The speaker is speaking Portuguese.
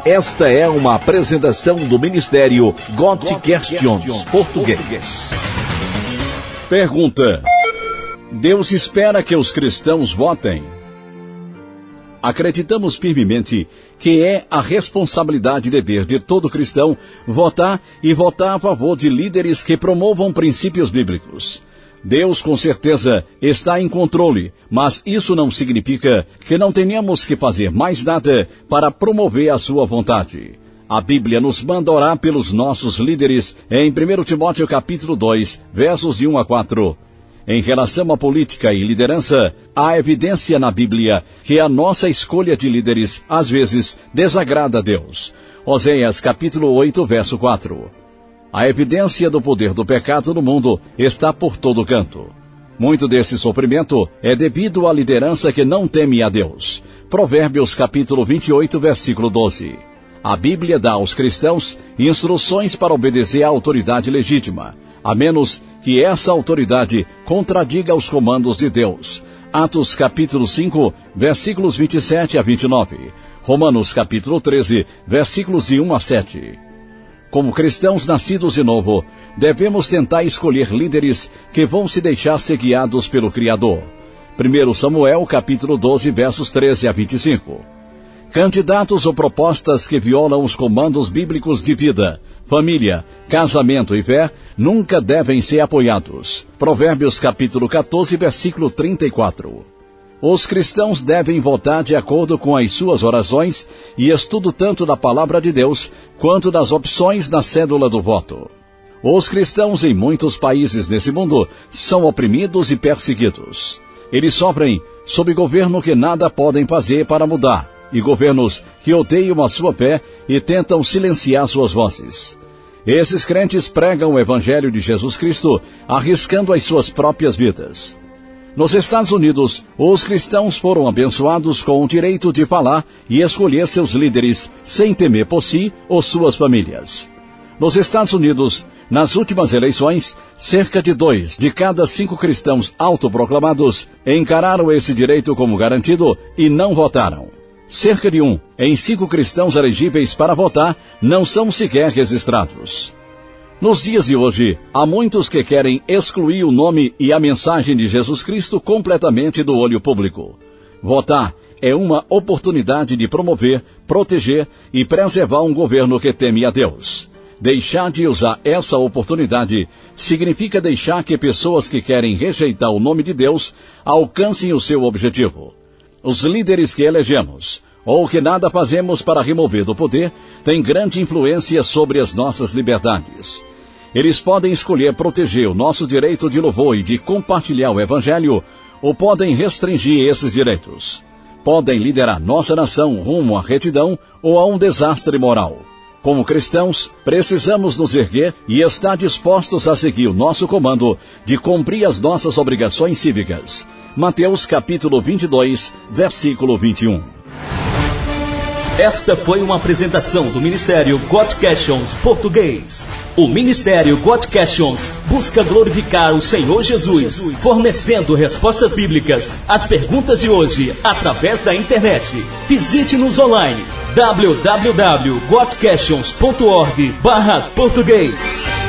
Esta é uma apresentação do Ministério God Questions Português. Pergunta: Deus espera que os cristãos votem? Acreditamos firmemente que é a responsabilidade e dever de todo cristão votar a favor de líderes que promovam princípios bíblicos. Deus, com certeza, está em controle, mas isso não significa que não tenhamos que fazer mais nada para promover a sua vontade. A Bíblia nos manda orar pelos nossos líderes em 1 Timóteo capítulo 2, versos de 1 a 4. Em relação à política e liderança, há evidência na Bíblia que a nossa escolha de líderes, às vezes, desagrada a Deus. Oséias capítulo 8, verso 4. A evidência do poder do pecado no mundo está por todo canto. Muito desse sofrimento é devido à liderança que não teme a Deus. Provérbios capítulo 28, versículo 12. A Bíblia dá aos cristãos instruções para obedecer à autoridade legítima, a menos que essa autoridade contradiga os comandos de Deus. Atos capítulo 5, versículos 27 a 29. Romanos capítulo 13, versículos de 1 a 7. Como cristãos nascidos de novo, devemos tentar escolher líderes que vão se deixar ser guiados pelo Criador. 1 Samuel, capítulo 12, versos 13 a 25. Candidatos ou propostas que violam os comandos bíblicos de vida, família, casamento e fé nunca devem ser apoiados. Provérbios, capítulo 14, versículo 34. Os cristãos devem votar de acordo com as suas orações e estudo tanto da palavra de Deus quanto das opções na cédula do voto. Os cristãos em muitos países nesse mundo são oprimidos e perseguidos. Eles sofrem sob governo que nada podem fazer para mudar e governos que odeiam a sua fé e tentam silenciar suas vozes. Esses crentes pregam o Evangelho de Jesus Cristo arriscando as suas próprias vidas. Nos Estados Unidos, os cristãos foram abençoados com o direito de falar e escolher seus líderes sem temer por si ou suas famílias. Nos Estados Unidos, nas últimas eleições, cerca de 2 de cada 5 cristãos autoproclamados encararam esse direito como garantido e não votaram. Cerca de 1 em 5 cristãos elegíveis para votar não são sequer registrados. Nos dias de hoje, há muitos que querem excluir o nome e a mensagem de Jesus Cristo completamente do olho público. Votar é uma oportunidade de promover, proteger e preservar um governo que teme a Deus. Deixar de usar essa oportunidade significa deixar que pessoas que querem rejeitar o nome de Deus alcancem o seu objetivo. Os líderes que elegemos, ou que nada fazemos para remover do poder, têm grande influência sobre as nossas liberdades. Eles podem escolher proteger o nosso direito de louvor e de compartilhar o Evangelho, ou podem restringir esses direitos. Podem liderar nossa nação rumo à retidão ou a um desastre moral. Como cristãos, precisamos nos erguer e estar dispostos a seguir o nosso comando de cumprir as nossas obrigações cívicas. Mateus capítulo 22, versículo 21. Esta foi uma apresentação do Ministério God Questions Português. O Ministério God Questions busca glorificar o Senhor Jesus, fornecendo respostas bíblicas às perguntas de hoje através da internet. Visite-nos online www.godquestions.org/português.